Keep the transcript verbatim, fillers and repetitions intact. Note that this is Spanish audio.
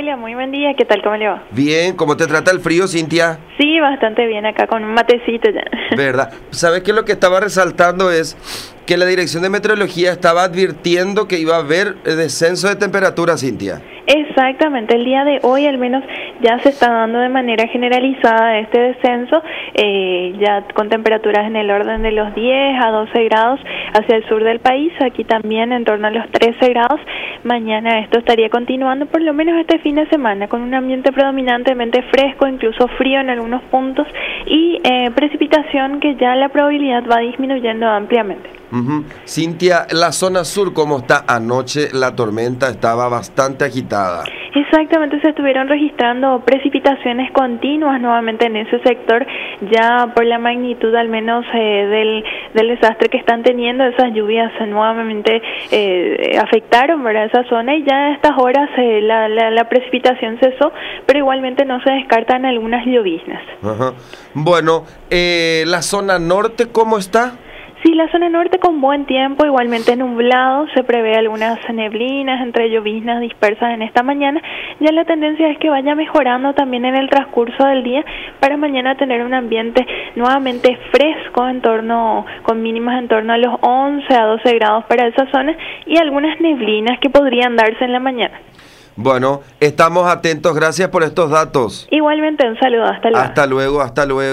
Hola, muy buen día. ¿Qué tal? ¿Cómo le va? Bien, ¿cómo te trata el frío, Cintia? Sí, bastante bien acá con un matecito ya. ¿Verdad? ¿Sabes qué? Lo que estaba resaltando es que la Dirección de Meteorología estaba advirtiendo que iba a haber descenso de temperatura, Cintia. Exactamente, el día de hoy al menos ya se está dando de manera generalizada este descenso, eh, ya con temperaturas en el orden de los diez a doce grados hacia el sur del país, aquí también en torno a los trece grados. Mañana esto estaría continuando por lo menos este fin de semana con un ambiente predominantemente fresco, incluso frío en algunos puntos y eh, precipitación que ya la probabilidad va disminuyendo ampliamente. Uh-huh. Cintia, la zona sur, ¿cómo está? Anoche la tormenta estaba bastante agitada. Exactamente, se estuvieron registrando precipitaciones continuas nuevamente en ese sector, ya por la magnitud al menos eh, del, del desastre que están teniendo. Esas lluvias nuevamente eh, afectaron, ¿verdad?, esa zona, y ya a estas horas eh, la, la, la precipitación cesó, pero igualmente no se descartan algunas lloviznas. Uh-huh. Bueno, eh, la zona norte, ¿cómo está? Sí, la zona norte con buen tiempo, igualmente nublado, se prevé algunas neblinas, entre lloviznas dispersas en esta mañana. Ya la tendencia es que vaya mejorando también en el transcurso del día para mañana tener un ambiente nuevamente fresco, en torno, con mínimas en torno a los once a doce grados para esa zona y algunas neblinas que podrían darse en la mañana. Bueno, estamos atentos, gracias por estos datos. Igualmente un saludo, hasta luego. Hasta luego, hasta luego.